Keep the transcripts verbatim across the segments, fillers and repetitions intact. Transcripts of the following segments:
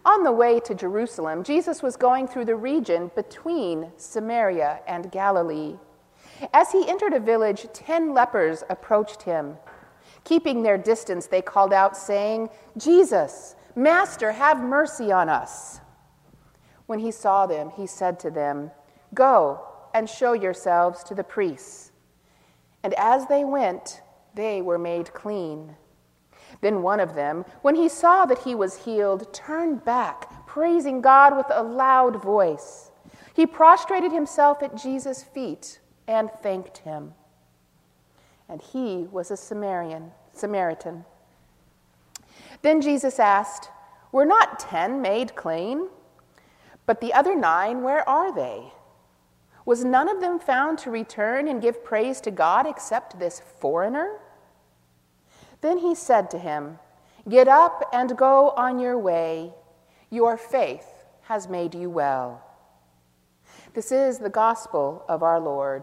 On the way to Jerusalem, Jesus was going through the region between Samaria and Galilee. As he entered a village, ten lepers approached him. Keeping their distance, they called out, saying, "Jesus, Master, have mercy on us." When he saw them, he said to them, "Go and show yourselves to the priests." And as they went, they were made clean. Then one of them, when he saw that he was healed, turned back, praising God with a loud voice. He prostrated himself at Jesus' feet and thanked him. And he was a Samaritan. Samaritan. Then Jesus asked, "Were not ten made clean? But the other nine, where are they? Was none of them found to return and give praise to God except this foreigner?" Then he said to him, "Get up and go on your way. Your faith has made you well." This is the gospel of our Lord.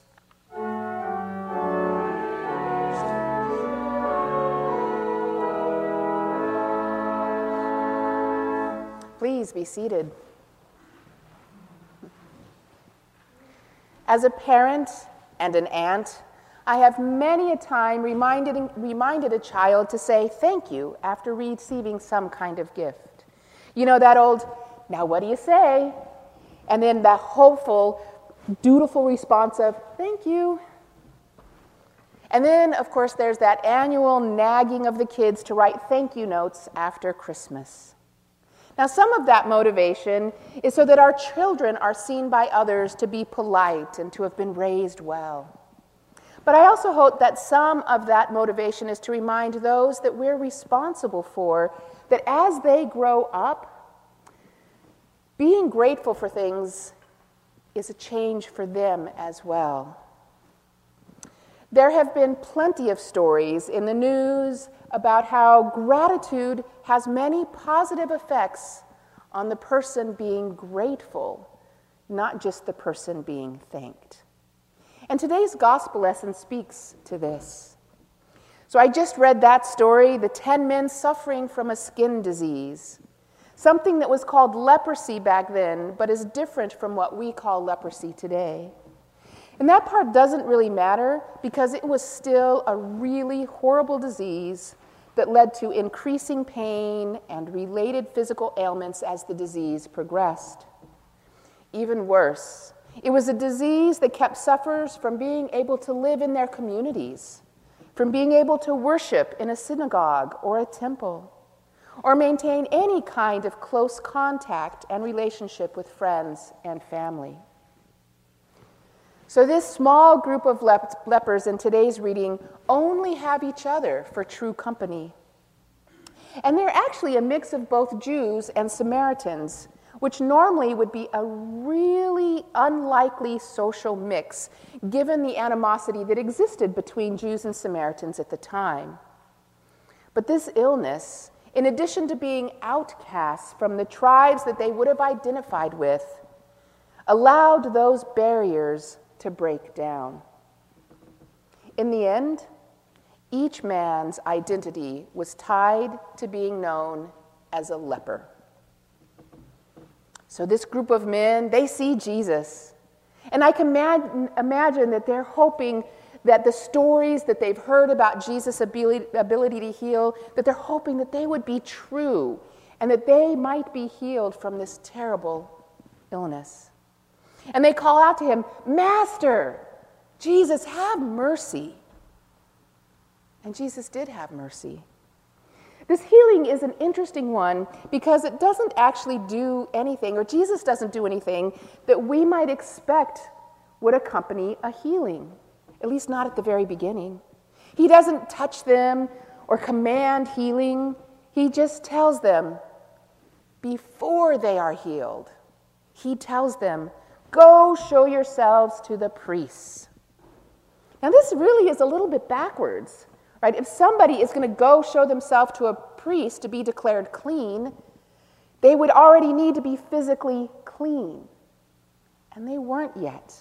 Please be seated. As a parent and an aunt, I have many a time reminded, reminded a child to say thank you after receiving some kind of gift. You know that old, "Now what do you say?" And then that hopeful, dutiful response of, "Thank you." And then, of course, there's that annual nagging of the kids to write thank you notes after Christmas. Now, some of that motivation is so that our children are seen by others to be polite and to have been raised well. But I also hope that some of that motivation is to remind those that we're responsible for that as they grow up, being grateful for things is a change for them as well. There have been plenty of stories in the news about how gratitude has many positive effects on the person being grateful, not just the person being thanked. And today's gospel lesson speaks to this. So I just read that story, the ten men suffering from a skin disease, something that was called leprosy back then, but is different from what we call leprosy today. And that part doesn't really matter because it was still a really horrible disease that led to increasing pain and related physical ailments as the disease progressed. Even worse, it was a disease that kept sufferers from being able to live in their communities, from being able to worship in a synagogue or a temple, or maintain any kind of close contact and relationship with friends and family. So this small group of lep- lepers in today's reading only have each other for true company. And they're actually a mix of both Jews and Samaritans, which normally would be a really unlikely social mix, given the animosity that existed between Jews and Samaritans at the time. But this illness, in addition to being outcasts from the tribes that they would have identified with, allowed those barriers to break down. In the end, each man's identity was tied to being known as a leper. So this group of men, they see Jesus. And I can imagine, imagine that they're hoping that the stories that they've heard about Jesus' ability, ability to heal, that they're hoping that they would be true and that they might be healed from this terrible illness. And they call out to him, "Master, Jesus, have mercy." And Jesus did have mercy. This healing is an interesting one because it doesn't actually do anything, or Jesus doesn't do anything that we might expect would accompany a healing, at least not at the very beginning. He doesn't touch them or command healing. He just tells them before they are healed. He tells them, "Go show yourselves to the priests." Now this really is a little bit backwards. Right? If somebody is going to go show themselves to a priest to be declared clean, they would already need to be physically clean. And they weren't yet.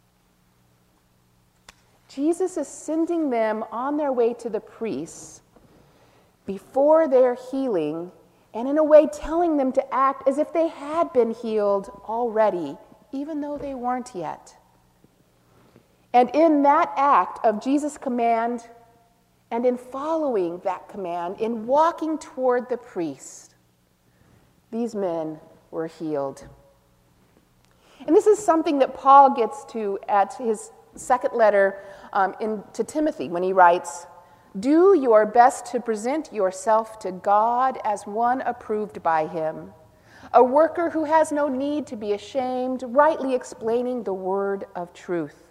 Jesus is sending them on their way to the priests before their healing and in a way telling them to act as if they had been healed already, even though they weren't yet. And in that act of Jesus' command, and in following that command, in walking toward the priest, these men were healed. And this is something that Paul gets to at his second letter um, in, to Timothy when he writes, "Do your best to present yourself to God as one approved by him, a worker who has no need to be ashamed, rightly explaining the word of truth."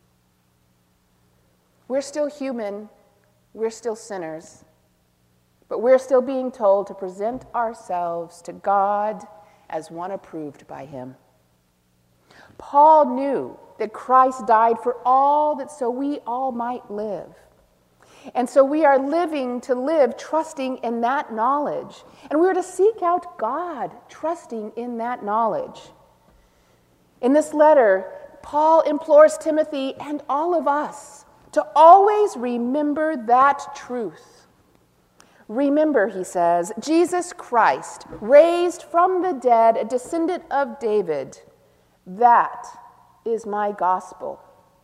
We're still human, we're still sinners, but we're still being told to present ourselves to God as one approved by him. Paul knew that Christ died for all, that so we all might live. And so we are living to live trusting in that knowledge. And we are to seek out God, trusting in that knowledge. In this letter, Paul implores Timothy and all of us to always remember that truth. Remember, he says, Jesus Christ, raised from the dead, a descendant of David. That is my gospel.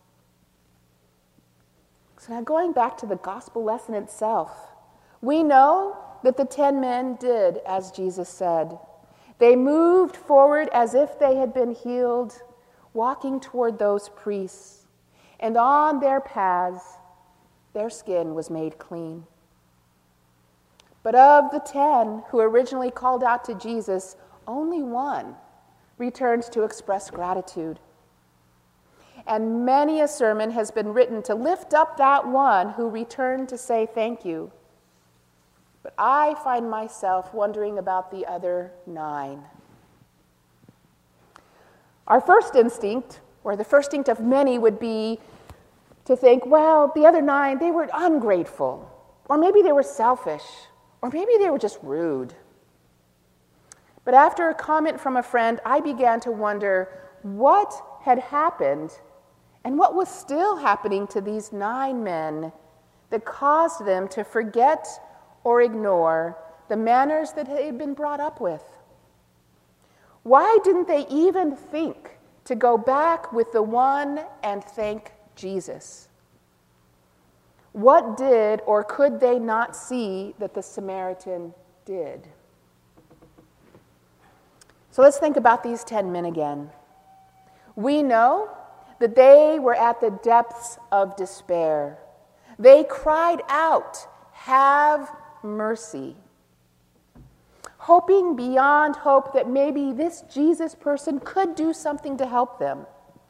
So now going back to the gospel lesson itself, we know that the ten men did as Jesus said. They moved forward as if they had been healed, walking toward those priests, and on their paths, their skin was made clean. But of the ten who originally called out to Jesus, only one returned to express gratitude. And many a sermon has been written to lift up that one who returned to say thank you. But I find myself wondering about the other nine. Our first instinct, or the first instinct of many, would be to think, well, the other nine, they were ungrateful, or maybe they were selfish, or maybe they were just rude. But after a comment from a friend, I began to wonder what had happened and what was still happening to these nine men that caused them to forget or ignore the manners that they had been brought up with. Why didn't they even think to go back with the one and thank Jesus? What did or could they not see that the Samaritan did? So let's think about these ten men again. We know that they were at the depths of despair. They cried out, "Have mercy," hoping beyond hope that maybe this Jesus person could do something to help them.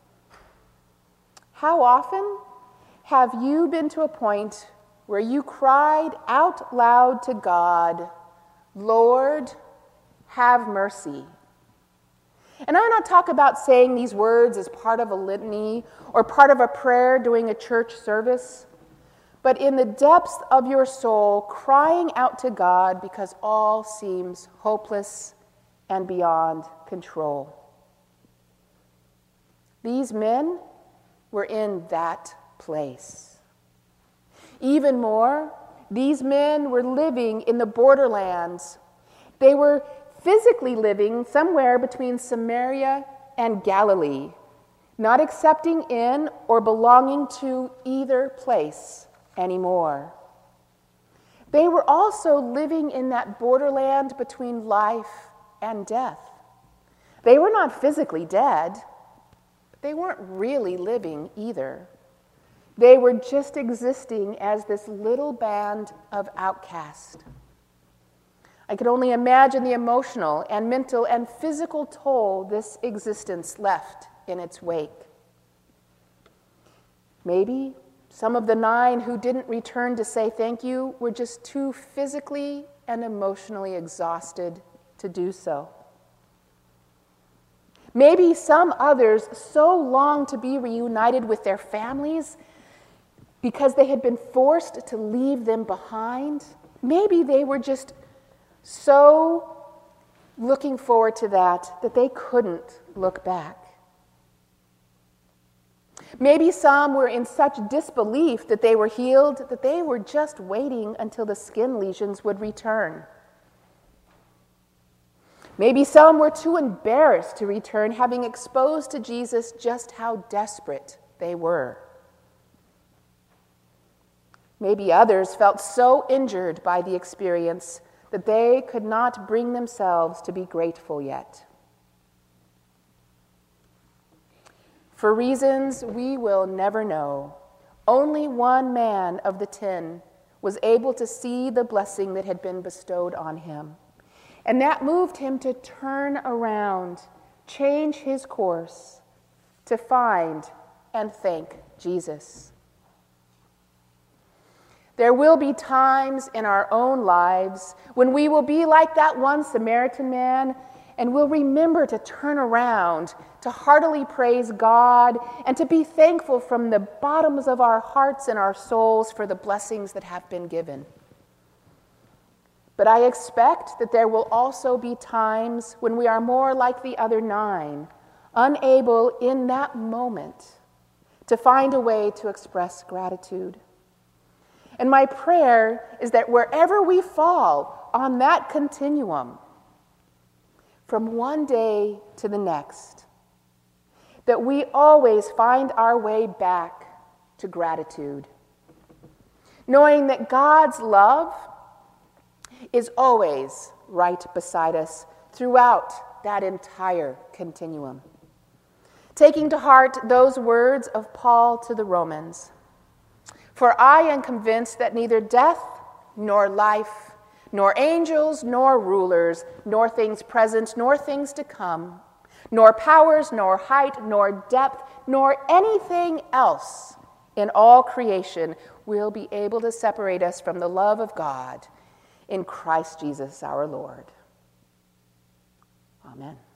How often have you been to a point where you cried out loud to God, "Lord, have mercy"? And I'm not talking about saying these words as part of a litany or part of a prayer during a church service, but in the depths of your soul, crying out to God because all seems hopeless and beyond control. These men were in that place. Even more, these men were living in the borderlands. They were physically living somewhere between Samaria and Galilee, not accepting in or belonging to either place anymore. They were also living in that borderland between life and death. They were not physically dead, but they weren't really living either. They were just existing as this little band of outcasts. I could only imagine the emotional and mental and physical toll this existence left in its wake. Maybe some of the nine who didn't return to say thank you were just too physically and emotionally exhausted to do so. Maybe some others so longed to be reunited with their families because they had been forced to leave them behind. Maybe they were just so looking forward to that that they couldn't look back. Maybe some were in such disbelief that they were healed that they were just waiting until the skin lesions would return. Maybe some were too embarrassed to return, having exposed to Jesus just how desperate they were. Maybe others felt so injured by the experience that they could not bring themselves to be grateful yet. For reasons we will never know, only one man of the ten was able to see the blessing that had been bestowed on him. And that moved him to turn around, change his course, to find and thank Jesus. There will be times in our own lives when we will be like that one Samaritan man, and we'll remember to turn around, to heartily praise God, and to be thankful from the bottoms of our hearts and our souls for the blessings that have been given. But I expect that there will also be times when we are more like the other nine, unable in that moment to find a way to express gratitude. And my prayer is that wherever we fall on that continuum, from one day to the next, that we always find our way back to gratitude, knowing that God's love is always right beside us throughout that entire continuum. Taking to heart those words of Paul to the Romans, "For I am convinced that neither death nor life, nor angels nor rulers, nor things present nor things to come, nor powers nor height nor depth, nor anything else in all creation will be able to separate us from the love of God in Christ Jesus our Lord." Amen.